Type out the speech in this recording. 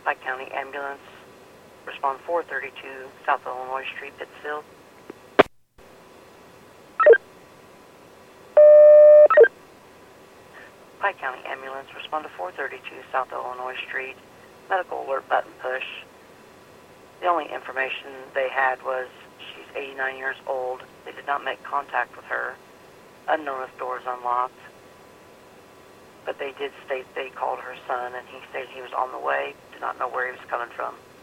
Pike County Ambulance, respond 432 South Illinois Street, Pittsfield. Pike County Ambulance, respond to 432 South Illinois Street, medical alert button push. The only information they had was she's 89 years old. They did not make contact with her. Unknown if doors unlocked. But they did state they called her son, and he stated he was on the way. Did not know where he was coming from.